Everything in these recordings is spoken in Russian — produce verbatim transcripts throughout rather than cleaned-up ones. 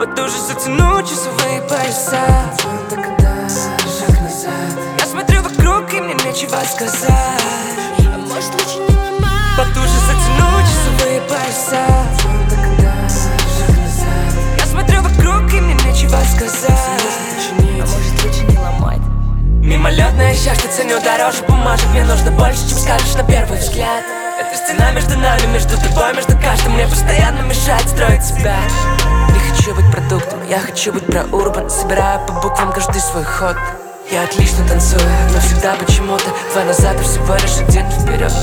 Потуже затяну часовые пояса. Тогда шаг назад. Я смотрю вокруг, и мне нечего сказать. А может лучше не ломать? Потуже затяну часовые пояса. Тогда шаг назад. Я смотрю вокруг, и мне нечего сказать. А может лучше не ломать? Мимолетное счастье ценю дороже бумажек. Мне нужно больше, чем скажешь на первый взгляд. Это стена между нами, между тобой, между каждым. Мне постоянно мешает строить себя. Не хочу быть продуктом, я хочу быть про урбан. Собираю по буквам каждый свой ход. Я отлично танцую, но всегда почему-то два назад и всего лишь один вперед.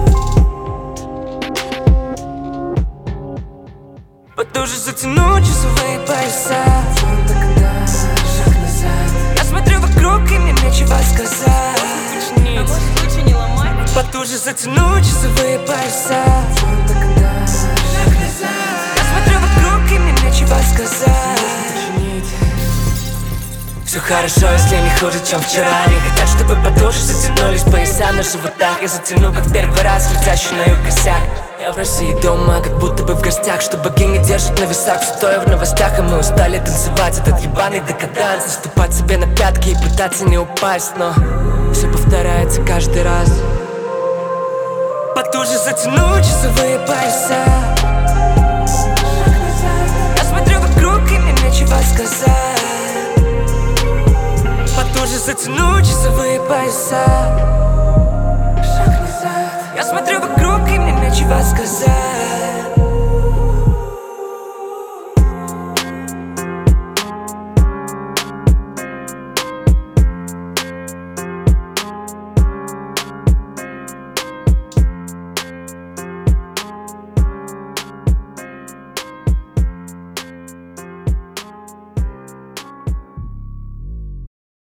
Потуже затяну часовые пояса. Тогда шаг назад. Я смотрю вокруг, и мне нечего сказать. А может лучше не ломать? Потуже затяну часовые пояса. Тогда шаг назад. Я смотрю вокруг, и мне нечего сказать. Все хорошо, если не хуже, чем вчера. Не хотят, чтобы потуже затянулись пояса на животах. Я затяну, как в первый раз, летящий на юг косяк. Я в России дома, как будто бы в гостях, что богиня держит на весах, все стоя в новостях. И мы устали танцевать этот ебаный декаданс, наступать себе на пятки и пытаться не упасть. Но все повторяется каждый раз. Потуже затяну часовые пояса. Я смотрю вокруг, и мне нечего сказать. Потуже затяну часовые пояса. Шаг назад. Я смотрю вокруг, и мне нечего сказать.